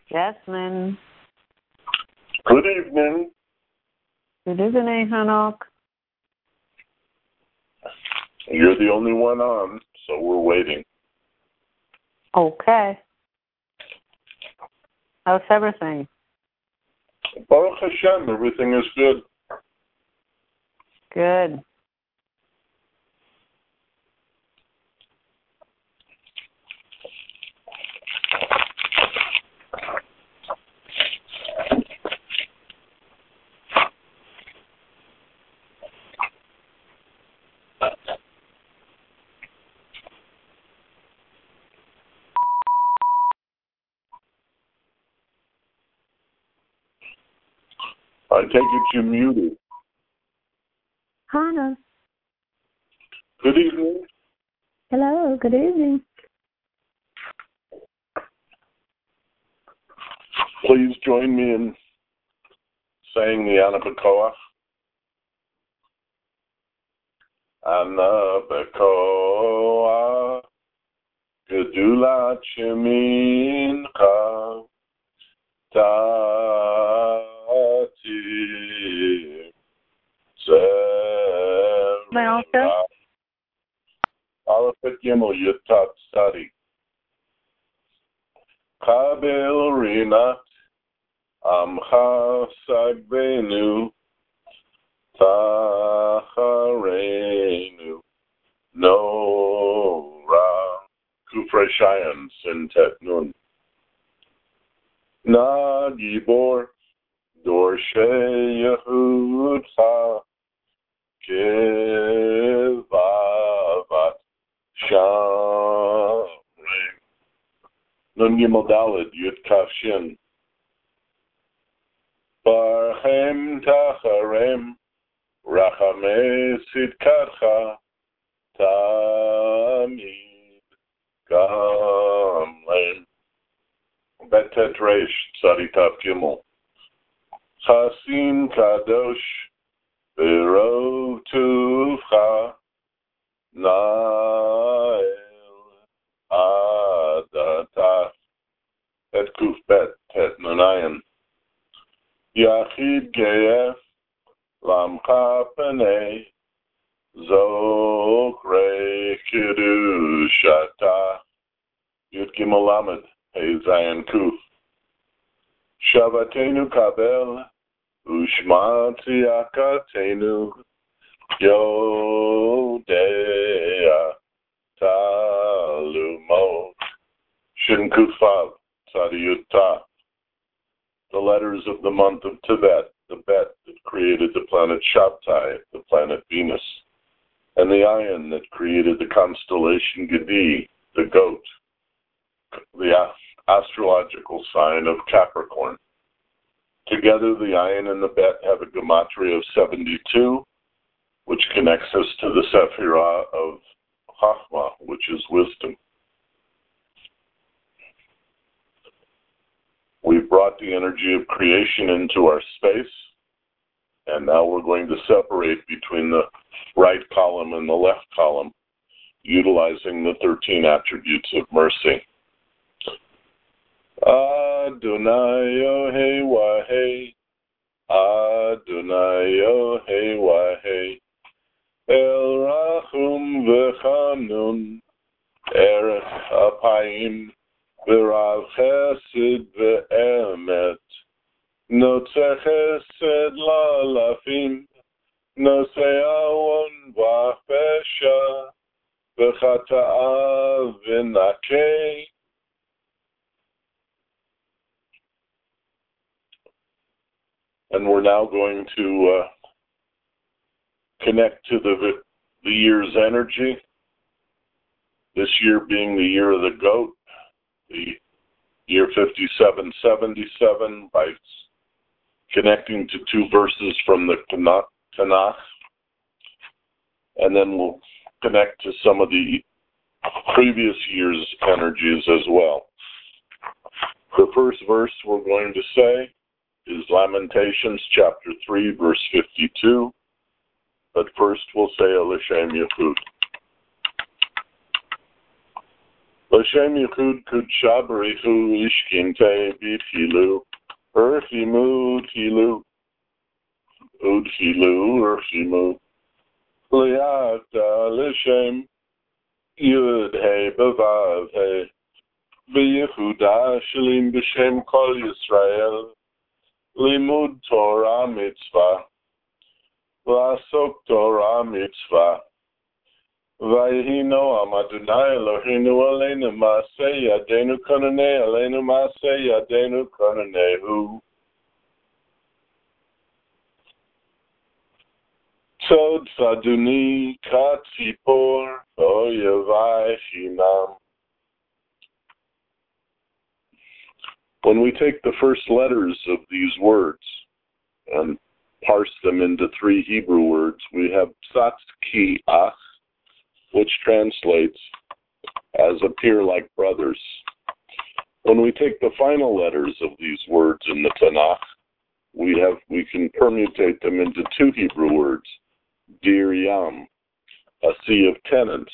Jasmine. Good evening. Good evening, Hanok. You're the only one on, so we're waiting. Okay. How's everything? Baruch Hashem, everything is good. Good. I take it you muted. Hannah. Good evening. Hello, good evening. Please join me in saying the Ana B'Koach. Ana B'Koach Gedulat Shemincha Tatir Zerah Aleph et Gimel Yud Tat Tzadi Kabel Rinat Amcha Sagbenu Tachareinu Nora Kufrei Shayan Sintet Nun Na Gibor Dorshe Yehudcha Kevavat Shamrein Nun Gimel Daled Yud Kaf Shin Barchem Tacharem Rachamei Sidkatcha Tamid Gamlein Bet Tetresh Tzadi Tav Gimel Chasim Kadosh Biro Tuvcha Nael Adatach Et Kuf Bet Tet Nunayan Yachid Geef Lamcha Penei Zokre Kiddushata Yud Gimel Lamed Hey Zayin Kuf Shavatenu Kabel Ushma Tziyakatenu Yodea Talumot Shin Kufav Tzadi Yud Tav. The letters of the month of Tibet, the Bet that created the planet Shabtai, the planet Venus, and the Ayin that created the constellation Gedi, the goat, the astrological sign of Capricorn. Together, the Ayin and the Bet have a gematria of 72, which connects us to the Sephirah of Chachma, which is wisdom. We've brought the energy of creation into our space, and now we're going to separate between the right column and the left column, utilizing the 13 attributes of mercy. Adonai Yohei Wahei, Adonai Yohei Wahei, El Rachum V'Chanun, Erech Apayim, V'Rav Chesed V'Emet, Notzeh Chesed L'Alafim, Nosei Awon V'Pesha, V'Chata'a V'Nakei. And we're now going to connect to the year's energy, this year being the year of the goat, the year 5777, by connecting to two verses from the Tanakh, and then we'll connect to some of the previous year's energies as well. The first verse we're going to say is Lamentations chapter 3, verse 52, but first we'll say L'Shem Yehud. L'Shem Yichud Kudsha B'Richu Ishkinte B'Tchilu Urchimu Tchilu Udchilu Urchimu L'Yata L'Shem Yud He B'Vav He B'Yehuda Shalim B'Shem Kol Yisrael Limud Torah Mitzvah L'Asok Torah Mitzvah Vayhi Noam Adonai Eloheinu Aleinu Maaseh Yadeinu Konanei Aleinu Maaseh Yadeinu Konanehu Tzod Faduni Katzipor Oyevai Chinam. When we take the first letters of these words and parse them into three Hebrew words, we have Tzatkiach, which translates as appear like brothers. When we take the final letters of these words in the Tanakh, we can permutate them into two Hebrew words, Dir Yam, a sea of tenants.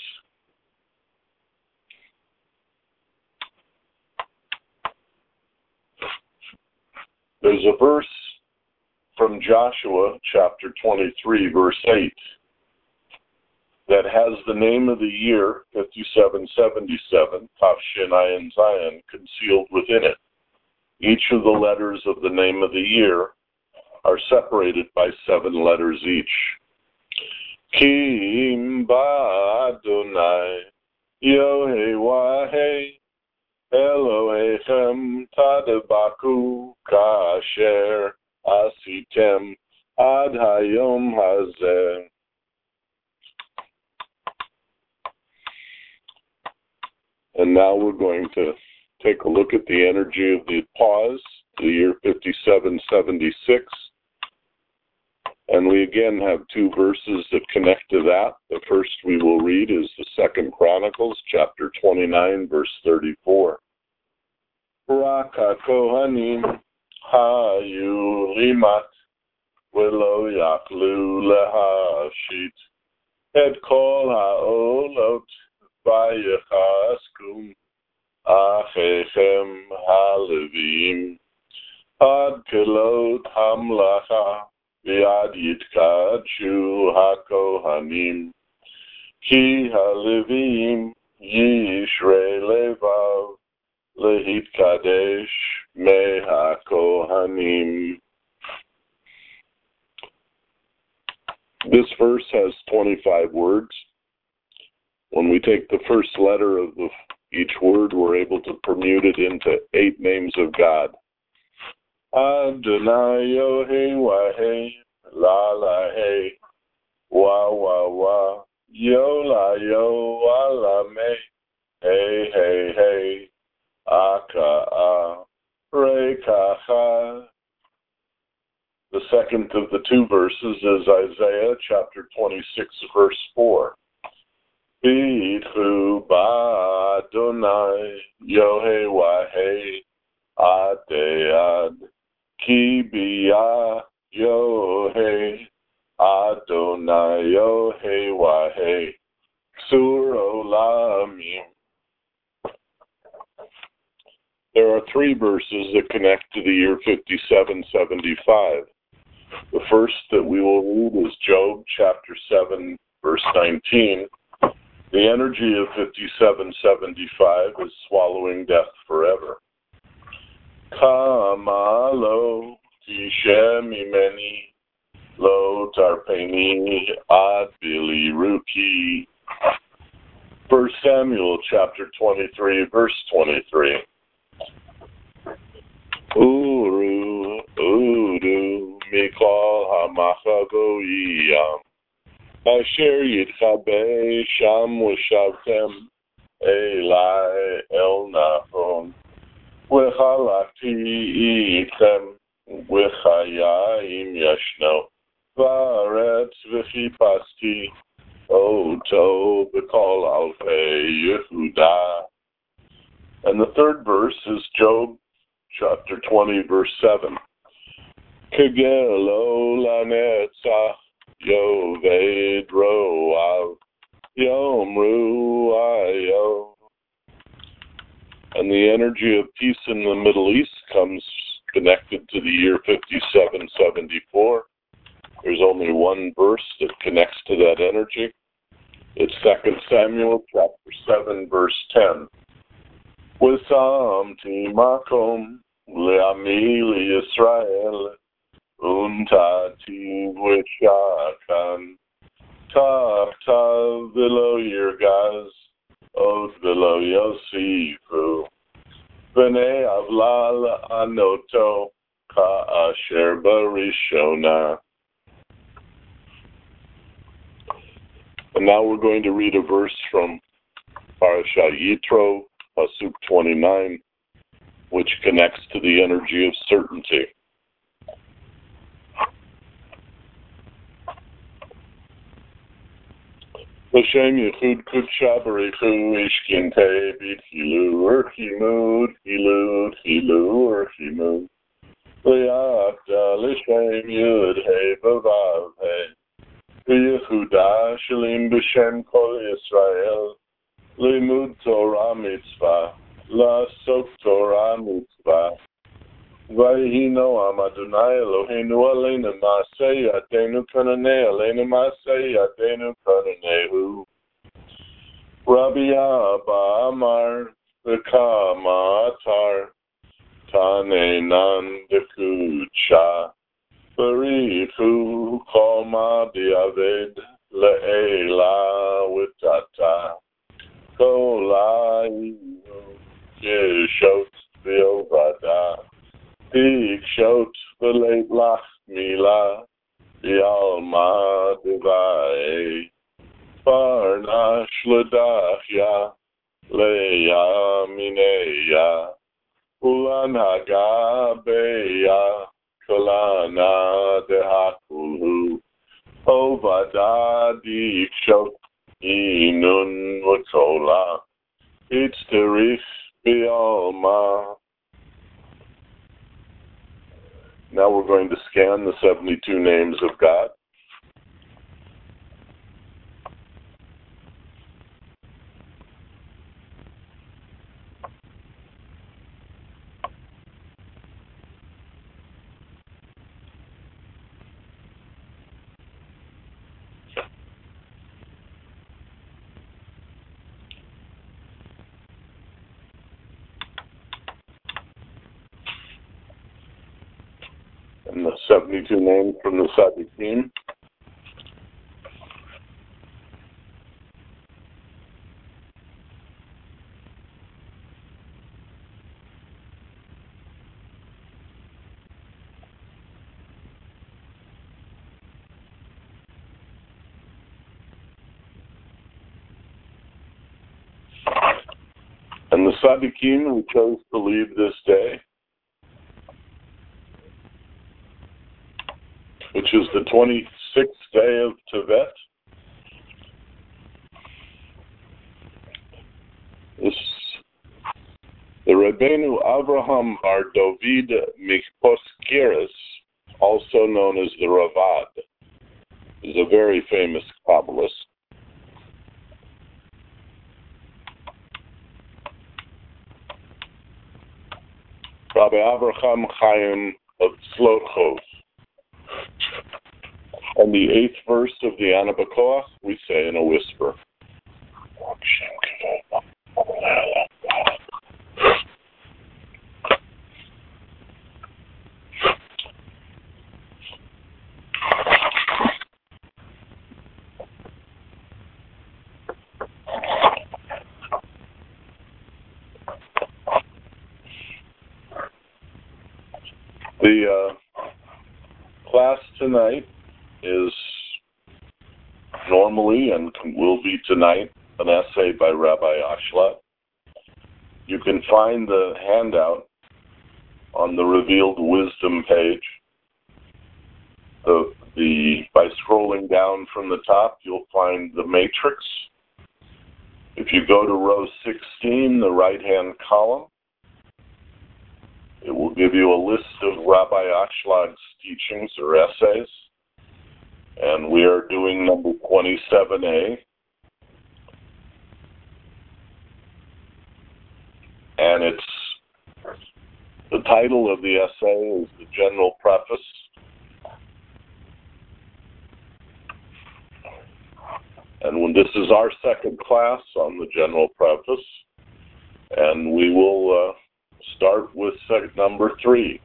There's a verse from Joshua chapter 23, verse 8, that has the name of the year, 5777, Tafshin Ayin Zion, concealed within it. Each of the letters of the name of the year are separated by 7 letters each. Kim ba Adonai, Yohei Elohechem Tadabaku Kasher Asitem Ad Hayom Hazeh. And now we're going to take a look at the energy of the pause, the year 5776. And we again have 2 verses that connect to that. The first we will read is the 2nd Chronicles, chapter 29, verse 34. Rak HaKohanim hayu limat v'lo yaklu lehashit et kol ha'olot v'yechaskum achechem halevim ad kelot hamlacha v'ad yitkadshu hakohanim ki halevim yishrei levav lehitkadesh me hakohanim. This verse has 25 words. When we take the first letter of each word, we're able to permute it into 8 names of God. Adonai Yohei Wahei La La Hei Wa Wa Wa Yo La Yo Wa La Me Hey Hey Hey Aka A Re Ka Ha. The second of the 2 verses is Isaiah chapter 26, verse 4. B'itchu ba Adonai Yohei Wahei Ad Ki biyah Yohei Adonai Yohei Wahei Ksur Olamim. There are 3 verses that connect to the year 5775. The first that we will read is Job chapter 7, verse 19. The energy of 5775 is swallowing death forever. Kama lo tishem imeni lo tarpeni ad bili ruki. 1 Samuel chapter 23, verse 23. Uru udu mikol hamachagoyam asher yitchabe sham ushavtem elai el nachon v'chalakti item v'chayim yashno v'aretz v'chipasti oto b'kol alpei Yehuda. And the third verse is Job chapter 20, verse 7. Kegelo lanetzach yoved roav yomru ayo And the energy of peace in the Middle East comes connected to the year 5774. There's only one verse that connects to that energy. It's 2 Samuel chapter 7, verse 10. Wisamti makom le'ami li'Yisrael untati v'shakan ta v'lo yirgaz od v'lo yosifu v'nei avla anoto ka'asher barishona. And now we're going to read a verse from Parashat Yitro, Pasuk 29, which connects to the energy of certainty. L'shem yichud kudsha barichu ishkinte b'tchilu urchilu urchimu l'yakda l'shem yud he v'vav he v'yichuda shalim b'shem kol Yisrael limud Torah mitzvah la'asok Torah mitzvah v'yehi noam Adonai Eloheinu aleinu ma'aseh yadeinu kananei aleinu ma'aseh yadeinu kananehu. Rabbi Abba Amar v'kama atar tanenan dekudsha barichu kol ma bi'aved le'ela witata kolai yeshot v'yovada Bikshot v'leit lach mila Yalma divai Parnash l'dachya Leya mineya Ulan hagabeya Kalana dehakulu Ovada dikshot Inun v'tola Itzterich b'alma. Now we're going to scan the 72 names of God. And the 72 names from the Tzaddikim. And the Tzaddikim who chose to leave this day, which is the 26th day of Tevet. The Rebbeinu Avraham Bar David Mikposkiris, also known as the Ravad, is a very famous Kabbalist. Rabbi Avraham Chaim of Tzlotchov. And the 8th verse of the Ana B'Koach, we say in a whisper. The class tonight is normally and will be tonight an essay by Rabbi Ashlat. You can find the handout on the Revealed Wisdom page. By scrolling down from the top, you'll find the matrix. If you go to row 16, the right-hand column, it will give you a list of Rabbi Ashlad's teachings or essays. And we are doing number 27A. and the title of the essay is The General Preface. And this is our second class on the General Preface, and we will start with number 3.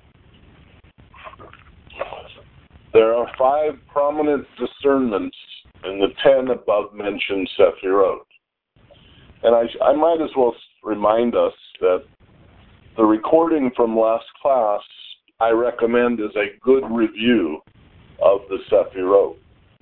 There are 5 prominent discernments in the 10 above-mentioned Sephirot. And I might as well remind us that the recording from last class I recommend is a good review of the Sephirot.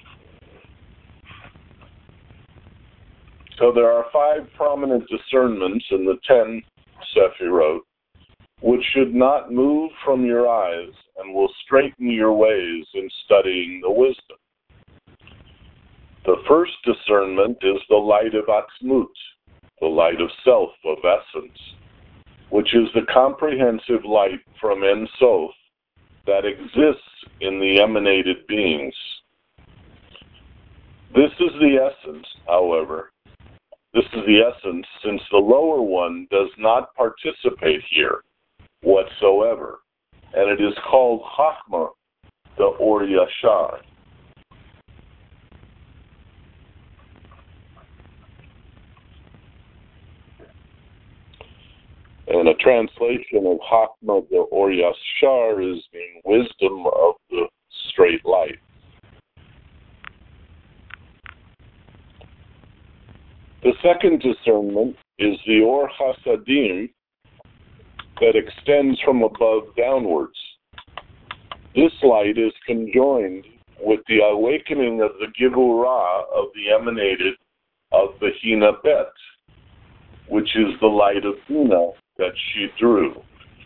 So there are 5 prominent discernments in the 10 Sephirot, which should not move from your eyes and will straighten your ways in studying the wisdom. The first discernment is the light of Atzmut, the light of self, of essence, which is the comprehensive light from Ein Sof that exists in the emanated beings. This is the essence, however. This is the essence, since the lower one does not participate here whatsoever, and it is called Chachma, the Or Yashar. And a translation of Chachma, the Or Yashar, is the wisdom of the straight light. The second discernment is the Or Chasadim that extends from above downwards. This light is conjoined with the awakening of the Givurah of the emanated of Bechina Bet, which is the light of Bina that she drew.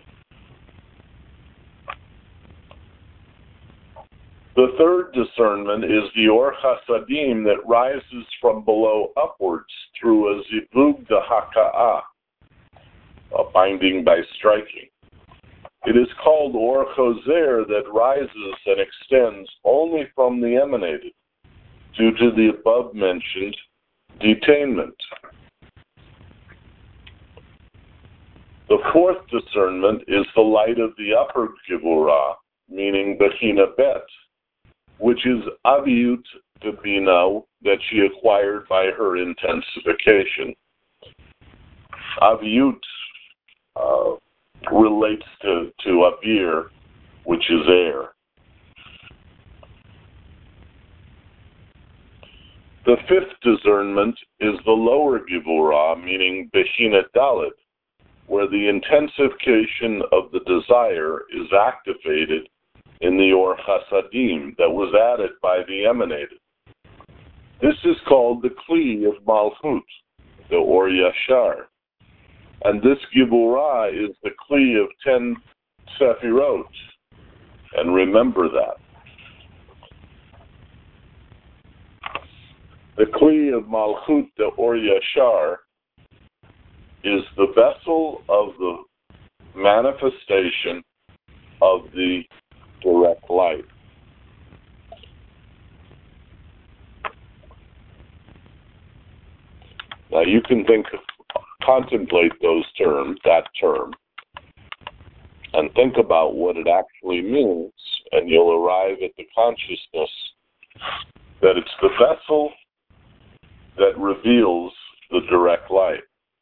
The third discernment is the Or Chasadim that rises from below upwards through a Zivug de Haka'ah, a binding by striking. It is called Or Choser that rises and extends only from the emanated, due to the above-mentioned detainment. The fourth discernment is the light of the upper Givurah, meaning Bechina Bet, which is Aviut de Bina that she acquired by her intensification. Aviut relates to Avir, which is air. The fifth discernment is the lower Givurah, meaning Bechina Dalet, where the intensification of the desire is activated in the Or Chasadim that was added by the emanated. This is called the Kli of Malchut, the Or Yashar. And this Givurah is the Kli of 10 Sephirot. And remember that. The Kli of Malchut, the Or Yashar, is the vessel of the manifestation of the direct light. Now you can contemplate that term, and think about what it actually means, and you'll arrive at the consciousness that it's the vessel that reveals the direct light.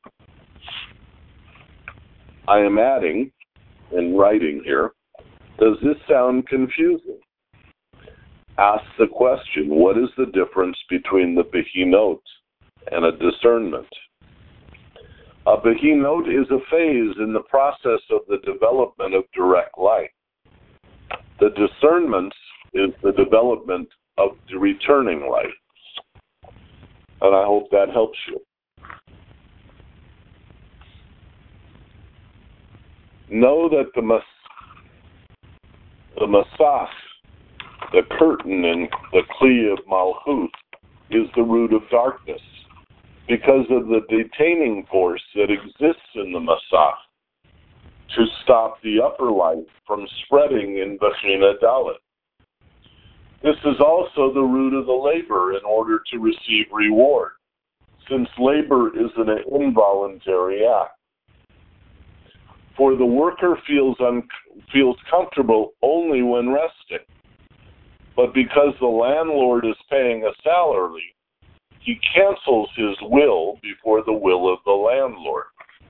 I am adding, in writing here, does this sound confusing? Ask the question, what is the difference between the Bechinot and a discernment? A Bechinot is a phase in the process of the development of direct light. The discernment is the development of the returning light. And I hope that helps you. Know that the Masach, the curtain in the Kli of Malchut, is the root of darkness because of the detaining force that exists in the Masach to stop the upper light from spreading in Bechina Dalet. This is also the root of the labor in order to receive reward, since labor is an involuntary act. For the worker feels comfortable only when resting. But because the landlord is paying a salary, he cancels his will before the will of the landlord.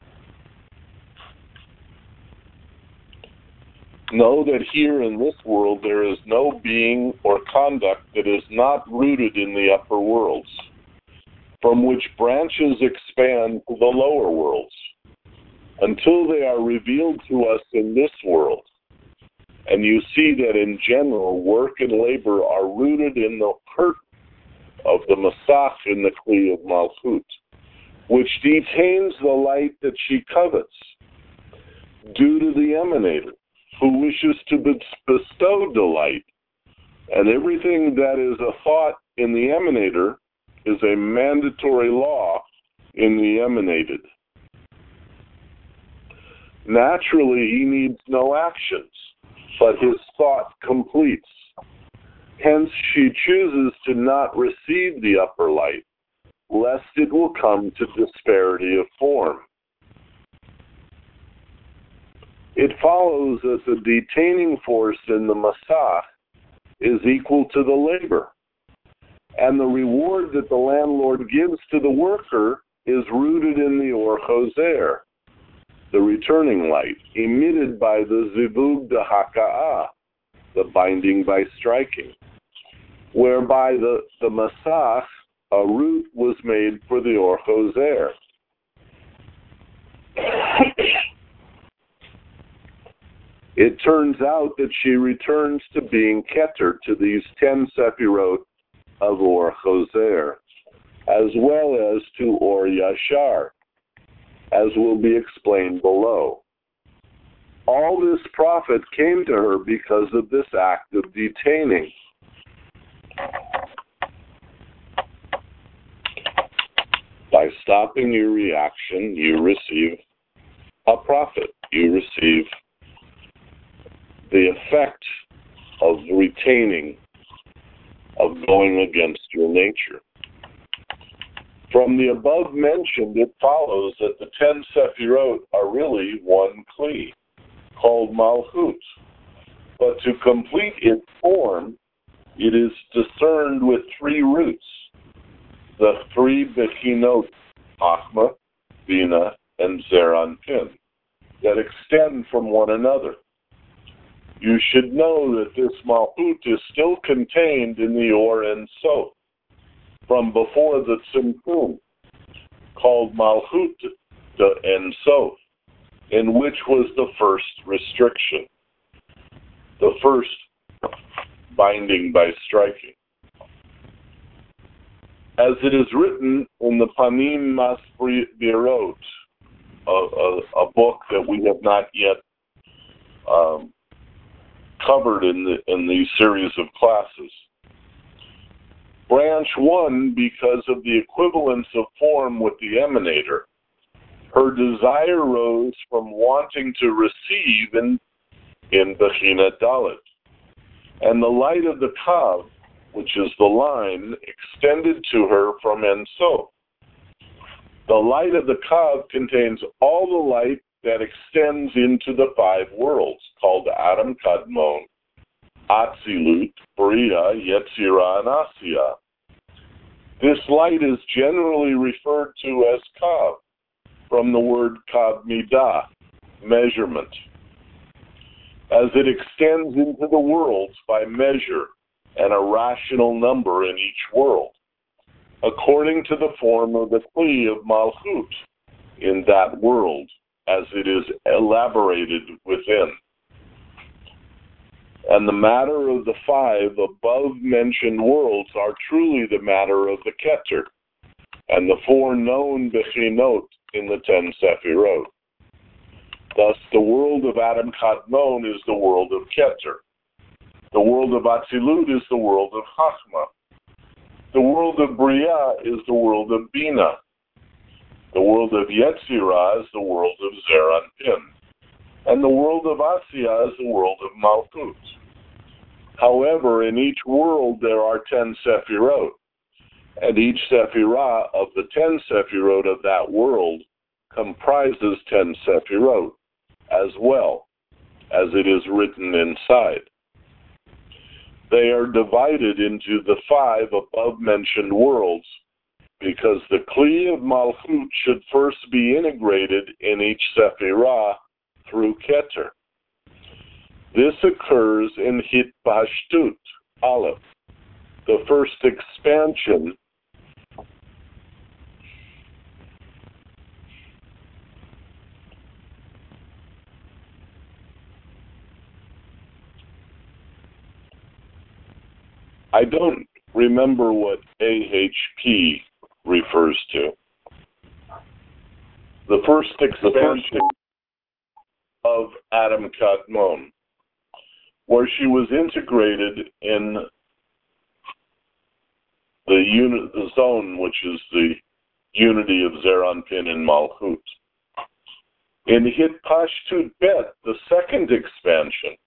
Know that here in this world there is no being or conduct that is not rooted in the upper worlds, from which branches expand to the lower worlds, until they are revealed to us in this world. And you see that in general, work and labor are rooted in the curtain of the Masach in the Kli of Malchut, which detains the light that she covets, due to the emanator, who wishes to bestow delight. And everything that is a thought in the emanator is a mandatory law in the emanated. Naturally, he needs no actions, but his thought completes. Hence, she chooses to not receive the upper light, lest it will come to disparity of form. It follows that the detaining force in the Masach is equal to the labor, and the reward that the landlord gives to the worker is rooted in the Or Choser, the returning light, emitted by the Zivug de Haka'ah, the binding by striking, whereby the Masach, a root, was made for the Or Choser. It turns out that she returns to being Keter to these 10 Sefirot of Or Choser, as well as to Or Yashar, as will be explained below. All this profit came to her because of this act of detaining. By stopping your reaction, you receive a profit. You receive the effect of retaining, of going against your nature. From the above mentioned, it follows that the 10 Sefirot are really one Kli, called Malchut. But to complete its form, it is discerned with 3 roots, the 3 Bechinot, Chachma, Bina, and Zeir Anpin, that extend from one another. You should know that this Malchut is still contained in the Or Ein Sof, from before the Tzimtzum, called Malchut de Ein Sof, in which was the first restriction, the first binding by striking. As it is written in the Panim Masbirot, a book that we have not yet covered in the series of classes. Branch 1, because of the equivalence of form with the emanator, her desire rose from wanting to receive in Bechina Dalet. And the light of the Kav, which is the line, extended to her from Ein Sof. The light of the Kav contains all the light that extends into the 5 worlds, called Adam Kadmon, Atzilut, Bria, Yetzirah, and Asiya. This light is generally referred to as Kav, from the word Kav Midah, measurement, as it extends into the worlds by measure and a rational number in each world, according to the form of the Kli of Malchut in that world, as it is elaborated within. And the matter of the 5 above-mentioned worlds are truly the matter of the Keter, and the 4 known Bechinot in the 10 Sefirot. Thus, the world of Adam Kadmon is the world of Keter. The world of Atzilut is the world of Chachma. The world of Bria is the world of Bina. The world of Yetzirah is the world of Zeir Anpin. And the world of Asiya is the world of Malchut. However, in each world there are 10 Sefirot, and each Sephirah of the 10 Sefirot of that world comprises 10 Sefirot, as well, as it is written inside. They are divided into the 5 above-mentioned worlds because the Kli of Malchut should first be integrated in each Sephirah through Keter. This occurs in Hitpashtut, Aleph, the first expansion I don't remember what AHP refers to. The first expansion of Adam Kadmon, where she was integrated in the zone, which is the unity of Zeranpin and Malchut. In Hitpashtut Bet, the second expansion,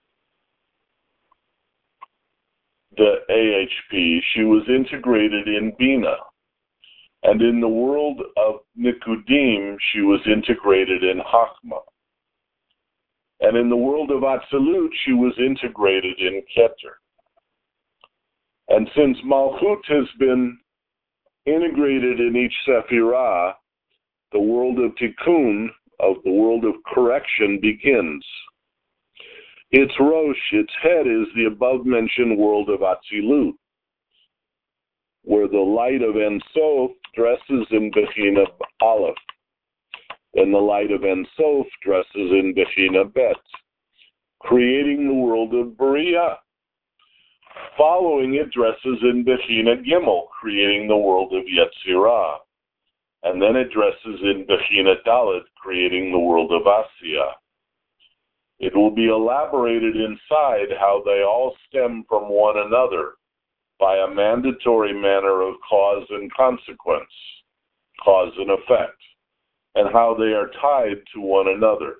the AHP, she was integrated in Bina. And in the world of Nikudim, she was integrated in Chachma. And in the world of Atzilut, she was integrated in Keter. And since Malchut has been integrated in each Sephirah, the world of Tikkun, of the world of correction, begins. Its Rosh, its head, is the above-mentioned world of Atzilut, where the light of Ein Sof dresses in Bechina Aleph, and the light of Ein Sof dresses in Bechina Bet, creating the world of Beriah. Following it dresses in Bechina Gimel, creating the world of Yetzirah, and then it dresses in Bechina Dalet, creating the world of Asiyah. It will be elaborated inside how they all stem from one another by a mandatory manner of cause and consequence, cause and effect, and how they are tied to one another.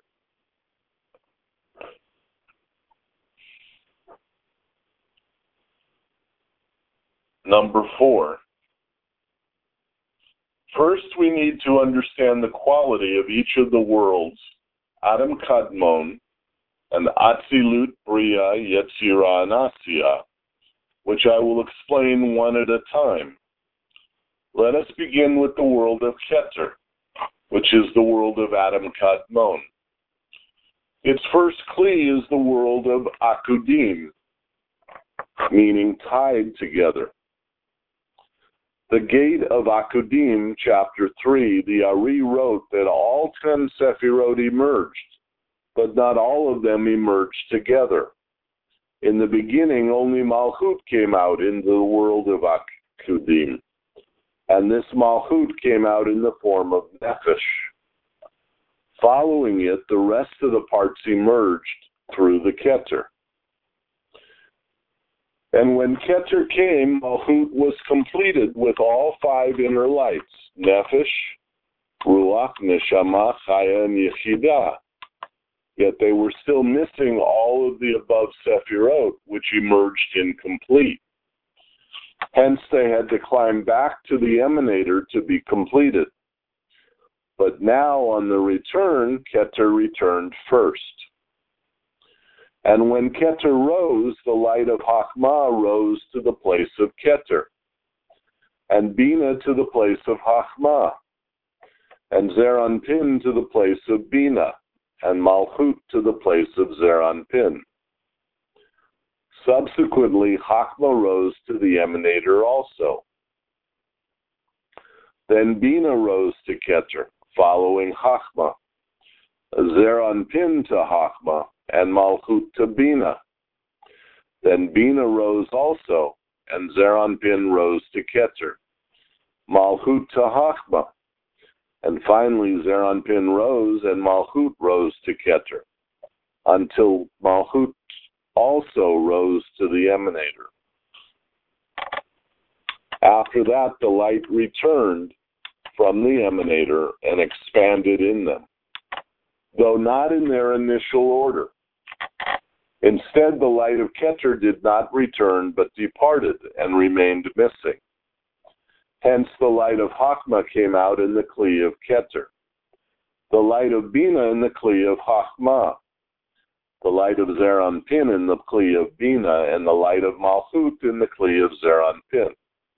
Number 4. First, we need to understand the quality of each of the worlds, Adam Kadmon, and Atzilut, Bria, Yetzirah, and Asiyah, which I will explain one at a time. Let us begin with the world of Keter, which is the world of Adam Kadmon. Its first Kli is the world of Akudim, meaning tied together. The Gate of Akudim, chapter 3, the Ari wrote that all 10 Sephirot emerged, but not all of them emerged together. In the beginning, only Malchut came out in the world of Akudim, and this Malchut came out in the form of Nefesh. Following it, the rest of the parts emerged through the Keter. And when Keter came, Malchut was completed with all 5 inner lights, Nefesh, Ruach, Neshama, Chaya, and Yechidah. Yet they were still missing all of the above Sephirot, which emerged incomplete. Hence, they had to climb back to the emanator to be completed. But now, on the return, Keter returned first. And when Keter rose, the light of Chachma rose to the place of Keter, and Bina to the place of Chachma, and Zeranpin to the place of Bina, and Malchut to the place of Zeranpin. Subsequently, Chachma rose to the emanator also. Then Bina rose to Keter, following Chachma, Zeranpin to Chachma, and Malchut to Bina. Then Bina rose also, and Zeranpin rose to Keter, Malchut to Chachma, and finally Zeranpin rose and Malchut rose to Keter, until Malchut also rose to the emanator. After that, the light returned from the emanator and expanded in them, though not in their initial order. Instead, the light of Keter did not return but departed and remained missing. Hence, the light of Chachma came out in the Kli of Keter. the light of Bina in the Kli of Chachma, the light of Zeir Anpin in the Kli of Bina, and the light of Malchut in the Kli of Zeir Anpin.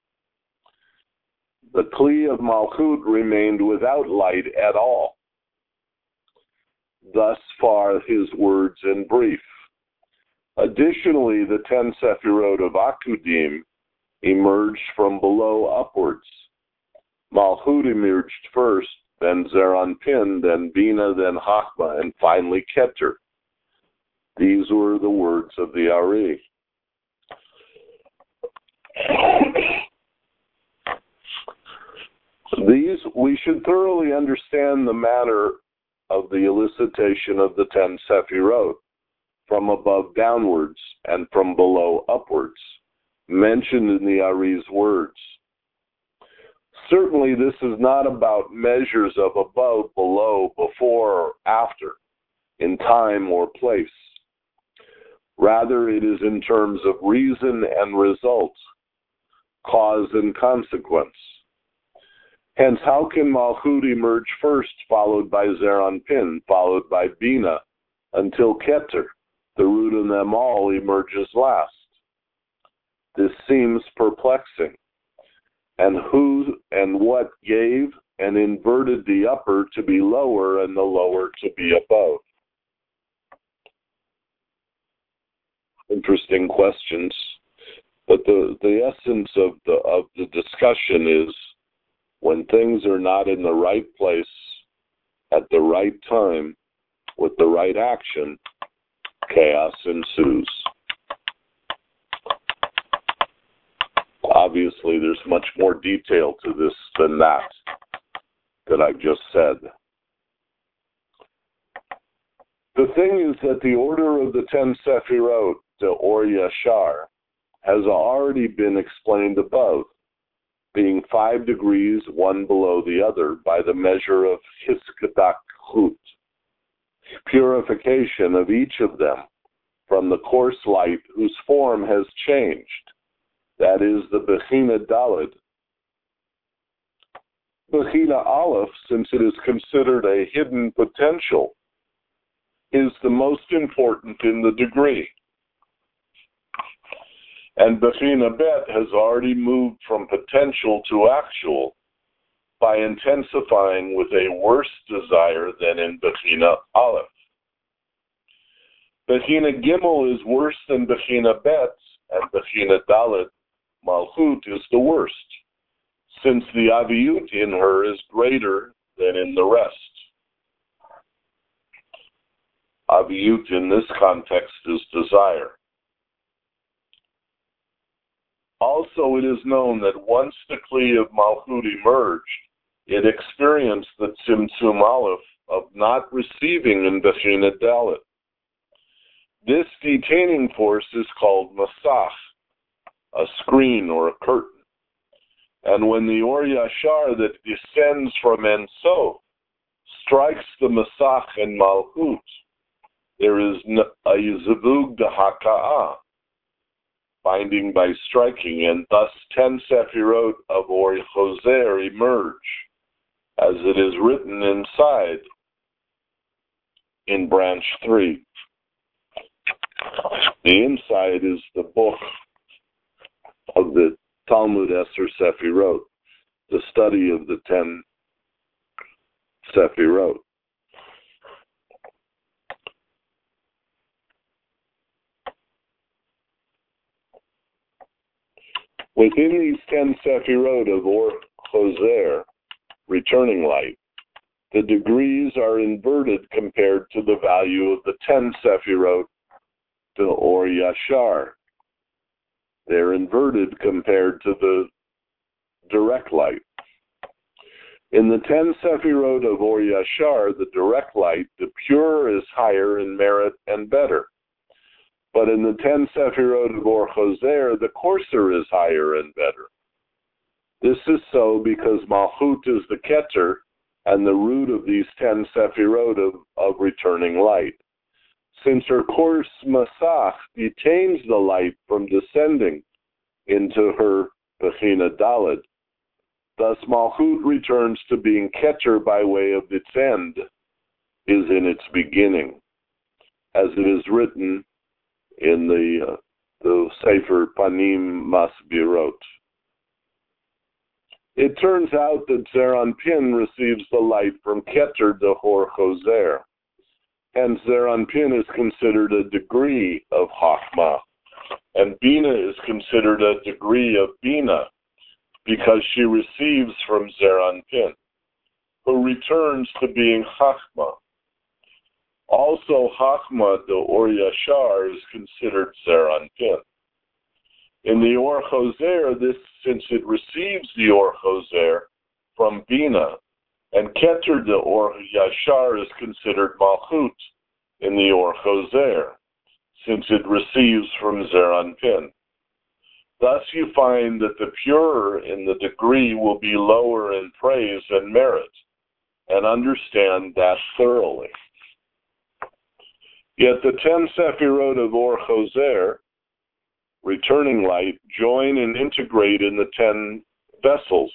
The Kli of Malchut remained without light at all. Thus far his words in brief. Additionally, the 10 Sephirot of Akudim emerged from below upwards. Malchut emerged first, then Zeir Anpin, then Bina, then Chachma, and finally Keter. These were the words of the Ari. We should thoroughly understand the manner of the elicitation of the 10 Sephirot, from above downwards and from below upwards, mentioned in the Ari's words. Certainly this is not about measures of above, below, before, or after, in time or place. Rather, it is in terms of reason and result, cause and consequence. Hence, how can Malchut emerge first, followed by Zeir Anpin, followed by Bina, until Keter, the root of them all, emerges last? This seems perplexing. And who and what gave and inverted the upper to be lower and the lower to be above? Interesting questions. But the essence of the discussion is, when things are not in the right place, at the right time, with the right action, chaos ensues. Obviously, there's much more detail to this than that I just said. The thing is that the order of the 10 Sephirot, the Or Yashar, has already been explained above, being 5 degrees one below the other by the measure of Hiskadakhut, purification of each of them from the coarse light whose form has changed, that is the Bechina Daled. Bechina Aleph, since it is considered a hidden potential, is the most important in the degree. And Bechina Bet has already moved from potential to actual by intensifying with a worse desire than in Bechina Aleph. Bechina Gimel is worse than Bechina Bet, and Bechina Dalet Malchut is the worst, since the Aviyut in her is greater than in the rest. Aviyut in this context is desire. Also, it is known that once the Kli of Malchut emerged, it experienced the Tzimtzum Aleph of not receiving in Bechina Dalet. This detaining force is called Masach, a screen or a curtain. And when the Or Yashar that descends from Ein Sof strikes the Masach and Malchut, there is a Yizavug Dehaka'ah, binding by striking, and thus 10 Sephirot of Or Choser emerge, as it is written inside in branch 3. The inside is the book of the Talmud Esser Sephirot, the study of the 10 Sephirot. Within these 10 Sephirot of Or Choser, returning light, the degrees are inverted compared to the value of the 10 Sephirot to Or Yashar. They're inverted compared to the direct light. In the 10 Sephirot of Or Yashar, the direct light, the pure is higher in merit and better. But in the 10 Sephirot of Or Choser, the coarser is higher and better. This is so because Malchut is the Keter and the root of these 10 Sephirot of returning light. Since her coarse Masach detains the light from descending into her Bechina Daled, thus Malchut returns to being Keter by way of its end, is in its beginning, as it is written in the Sefer Panim Masbirot. It turns out that Zeir Anpin receives the light from Keter de Hor Choser. Hence, Zeir Anpin is considered a degree of Chachma, and Bina is considered a degree of Bina, because she receives from Zeir Anpin, who returns to being Chachma. Also, Chachma de Or Yashar is considered Zeir Anpin. In the Or Choser, since it receives the Or Choser from Bina, and Keter de Or Yashar is considered Malchut in the Or Choser, since it receives from Zeir Anpin. Thus you find that the purer in the degree will be lower in praise and merit, and understand that thoroughly. Yet the 10 Sephirot of Or Choser, returning light, join and integrate in the 10 vessels.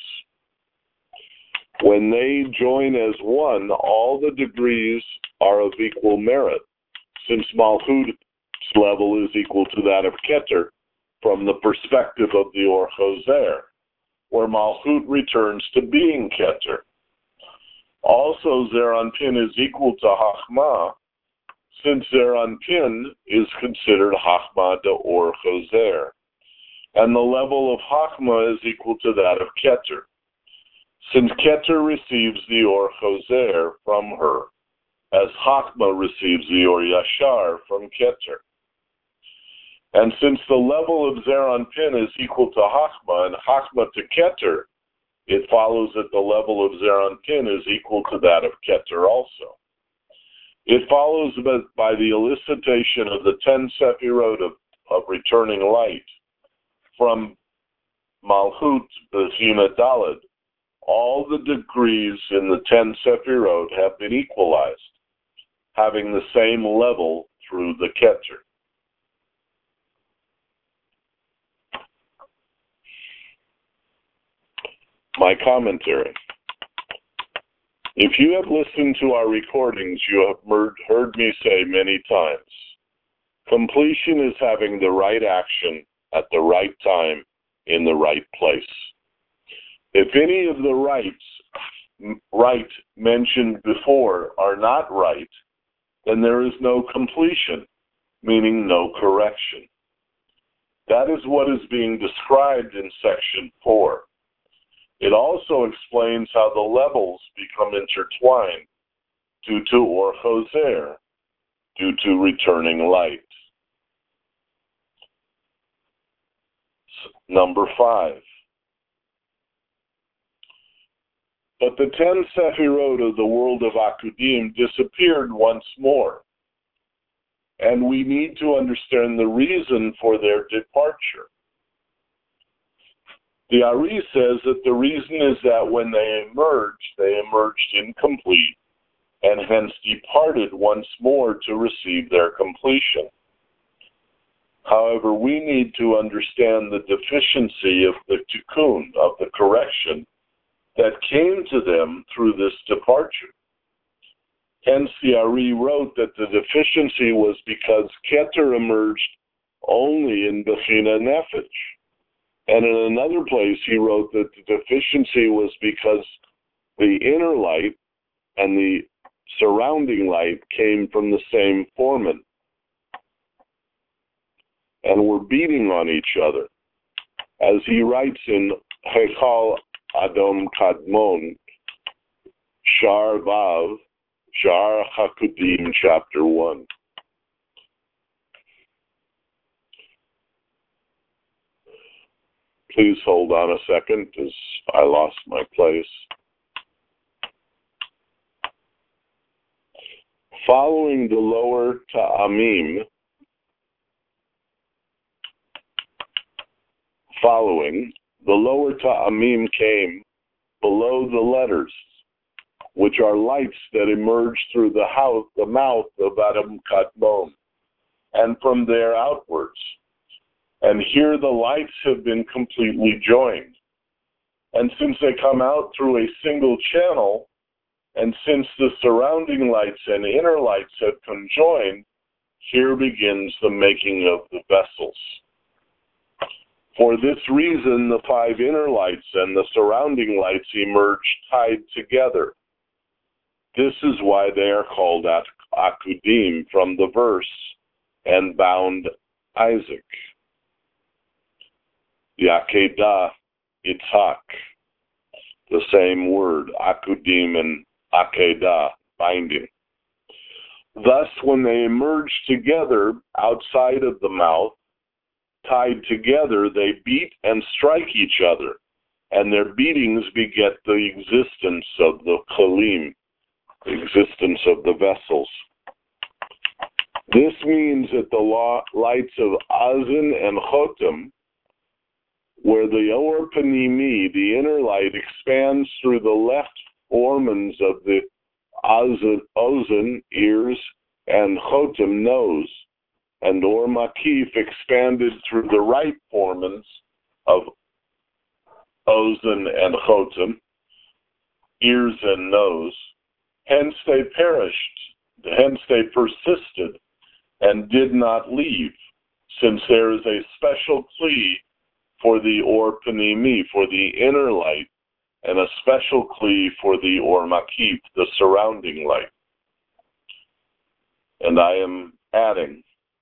When they join as one, all the degrees are of equal merit, since Malchut's level is equal to that of Keter from the perspective of the Or Choser, where Malchut returns to being Keter. Also, Zeir Anpin is equal to Chachma, since Zeir Anpin is considered Chachma de Or Choser, and the level of Chachma is equal to that of Keter, since Keter receives the Or Choser from her, as Chachma receives the Or Yashar from Keter. And since the level of Zeir Anpin is equal to Chachma and Chachma to Keter, it follows that the level of Zeir Anpin is equal to that of Keter also. It follows that by the elicitation of the 10 Sephirot of returning light from Malchut Bechina Daled, all the degrees in the 10 Sephirot have been equalized, having the same level through the Keter. My commentary. If you have listened to our recordings, you have heard me say many times, completion is having the right action at the right time in the right place. If any of the right mentioned before are not right, then there is no completion, meaning no correction. That is what is being described in section 4. It also explains how the levels become intertwined due to Or Choser, due to returning light. Number 5. But the 10 Sephirot of the world of Akudim disappeared once more, and we need to understand the reason for their departure. The Ari says that the reason is that when they emerged incomplete, and hence departed once more to receive their completion. However, we need to understand the deficiency of the tikkun, of the correction, that came to them through this departure. Hence, the Ari wrote that the deficiency was because Keter emerged only in Bechina Nefesh. And in another place, he wrote that the deficiency was because the inner light and the surrounding light came from the same foreman and were beating on each other. As he writes in Hechal Adom Kadmon, Shar Vav, Shar Hakudim, chapter 1. Please hold on a second, as I lost my place. Following the lower ta'amim, came below the letters, which are lights that emerge through the mouth of Adam Kadmon, and from there outwards. And here the lights have been completely joined. And since they come out through a single channel, And since the surrounding lights and inner lights have conjoined, here begins the making of the vessels. For this reason, the 5 inner lights and the surrounding lights emerge tied together. This is why they are called Akudim from the verse, and bound Isaac. Yakedah Yitzhak, the same word, Akudim and Akedah, binding. Thus, when they emerge together outside of the mouth, tied together, they beat and strike each other, and their beatings beget the existence of the Kalim, the existence of the vessels. This means that the lights of Azan and Chotem, where the Or Panimi, the inner light, expands through the left formens of the Ozan, ears, and Chotem, nose, and Or Makif expanded through the right formens of Ozan and Chotem, ears and nose. Hence they perished, hence they persisted, and did not leave, since there is a special plea for the Or Panimi, for the inner light, and a special plea for the Or Makif, the surrounding light. And I am adding,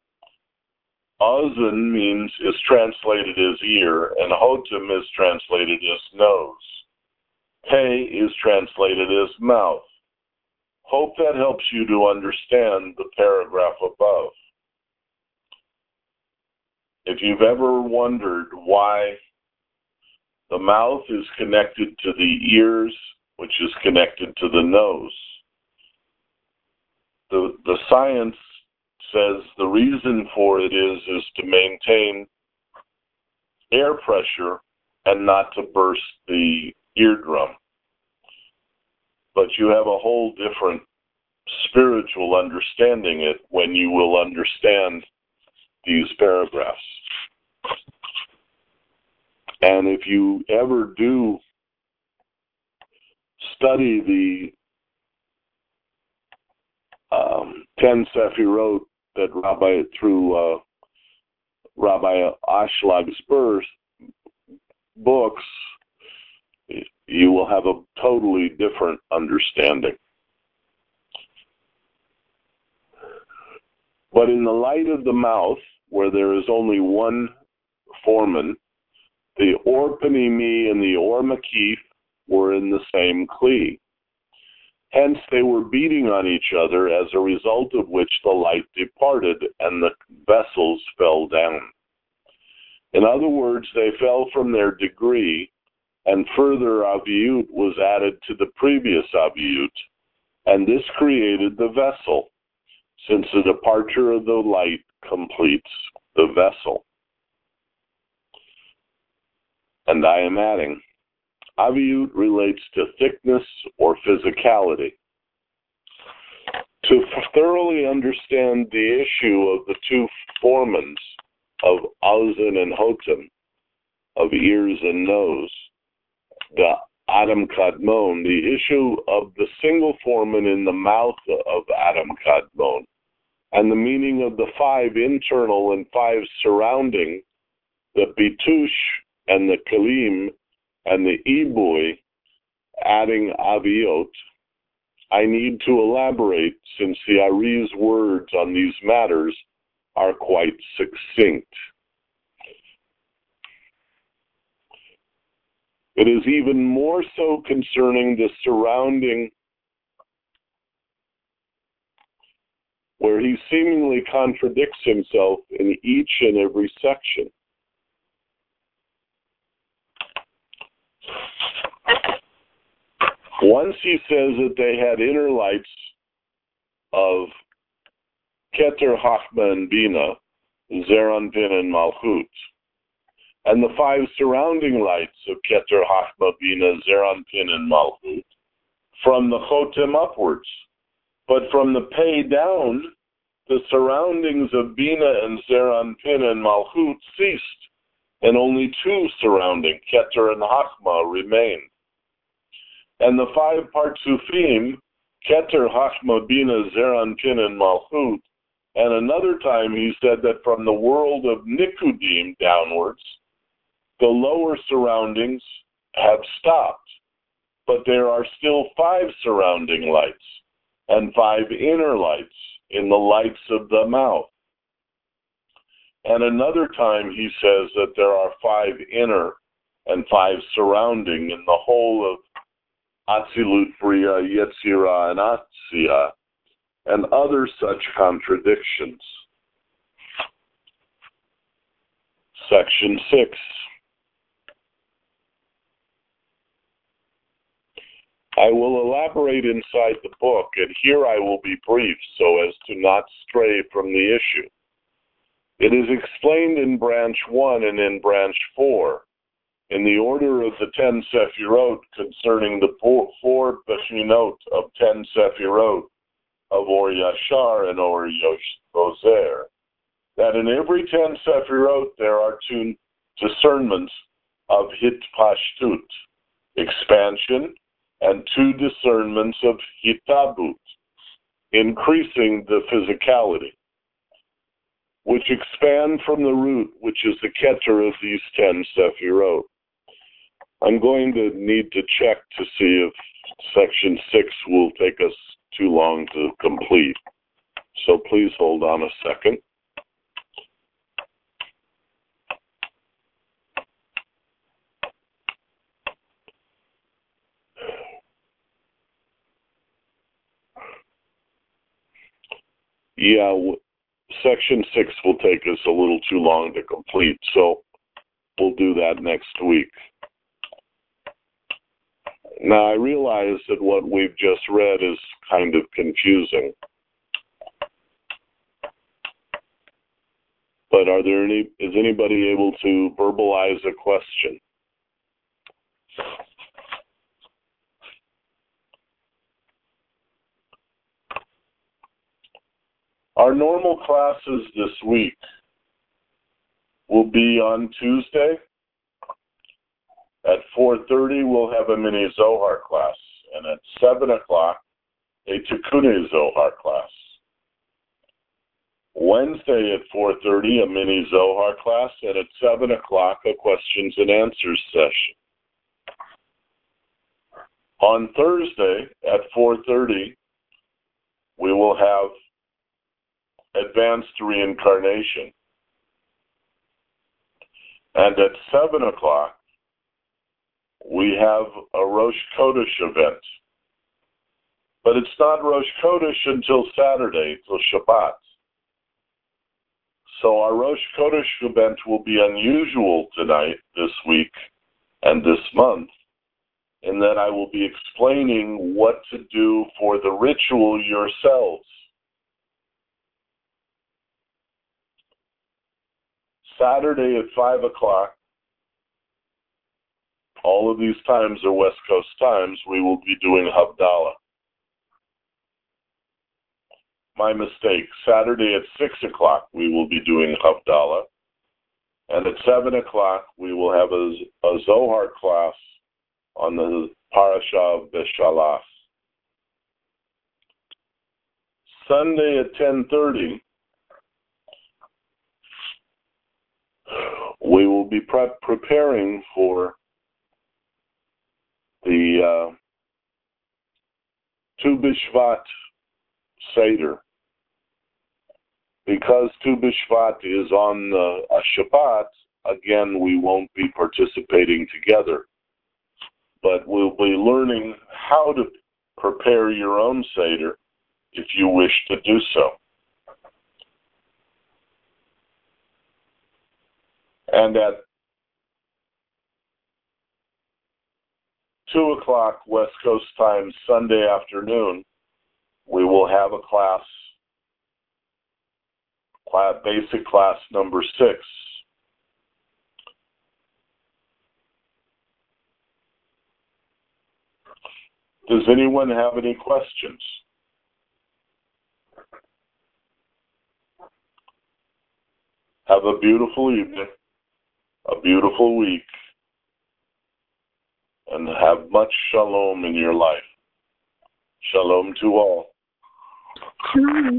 Azan is translated as ear, and Chotem is translated as nose. Pei is translated as mouth. Hope that helps you to understand the paragraph above. If you've ever wondered why the mouth is connected to the ears, which is connected to the nose, the science says the reason for it is to maintain air pressure and not to burst the eardrum. But you have a whole different spiritual understanding it when you will understand these paragraphs. And if you ever do study the 10 Sefirot that through Rabbi Ashлаг's books, you will have a totally different understanding. But in the light of the mouth, where there is only one foreman, the Or Panimi and the Or Makif were in the same Kli. Hence, they were beating on each other, as a result of which the light departed and the vessels fell down. In other words, they fell from their degree, and further Aviyut was added to the previous Aviyut, and this created the vessel, since the departure of the light completes the vessel. And I am adding, Aviyut relates to thickness or physicality. To thoroughly understand the issue of the 2 formens of Azan and Chotem, of ears and nose, the Adam Kadmon, the issue of the single foreman in the mouth of Adam Kadmon, and the meaning of the 5 internal and 5 surrounding, the Bitush and the Kalim and the Ibui, adding Aviyot, I need to elaborate, since the Ari's words on these matters are quite succinct. It is even more so concerning the surrounding, where he seemingly contradicts himself in each and every section. Once he says that they had inner lights of Keter, Chachma, and Bina, Zeranpin, and Malchut, and the 5 surrounding lights of Keter, Chachma, Bina, Zeranpin, and Malchut, from the Chotem upwards. But from the Pei down, the surroundings of Bina and Zeranpin and Malchut ceased, and only 2 surrounding, Keter and Chachma, remained. And the 5 Partsufim, Keter, Chachma, Bina, Zeranpin, and Malchut. And another time he said that from the world of Nikudim downwards, the lower surroundings have stopped, but there are still 5 surrounding lights and 5 inner lights in the lights of the mouth. And another time he says that there are 5 inner and 5 surrounding in the whole of Atzilut, Bria, Yetzirah, and Atzia, and other such contradictions. Section 6. I will elaborate inside the book, and here I will be brief so as to not stray from the issue. It is explained in branch 1 and in branch 4, in the order of the 10 Sefirot concerning the 4 Bechinot of 10 Sefirot of Or Yashar and Or Gozer, that in every 10 Sefirot there are 2 discernments of Hitpashtut, expansion, and 2 discernments of Hitabut, increasing the physicality, which expand from the root, which is the Keter of these 10 Sefirot. I'm going to need to check to see if section 6 will take us too long to complete. So please hold on a second. Yeah, section 6 will take us a little too long to complete, so we'll do that next week. Now, I realize that what we've just read is kind of confusing. But is anybody able to verbalize a question? Our normal classes this week will be on Tuesday. At 4:30, we'll have a mini Zohar class, and at 7 o'clock, a Tikkun Zohar class. Wednesday at 4:30, a mini Zohar class, and at 7 o'clock, a questions and answers session. On Thursday at 4:30, we will have advanced reincarnation. And at 7 o'clock, we have a Rosh Chodesh event. But it's not Rosh Chodesh until Saturday, till Shabbat. So our Rosh Chodesh event will be unusual tonight, this week, and this month, in that I will be explaining what to do for the ritual yourselves. Saturday at 5 o'clock, all of these times are West Coast times, we will be doing Havdalah. My mistake. Saturday at 6 o'clock, we will be doing Havdalah. And at 7 o'clock, we will have a Zohar class on the Parasha of Beshalach. Sunday at 10:30, we will be preparing for the Tu B'Shvat Seder. Because Tu B'Shvat is on a Shabbat, again, we won't be participating together. But we'll be learning how to prepare your own Seder if you wish to do so. And at 2 o'clock West Coast time, Sunday afternoon, we will have a class, basic class number 6. Does anyone have any questions? Have a beautiful evening, a beautiful week, and have much shalom in your life. Shalom to all. Shalom.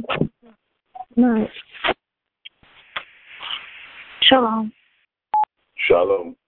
Night. Shalom. Shalom.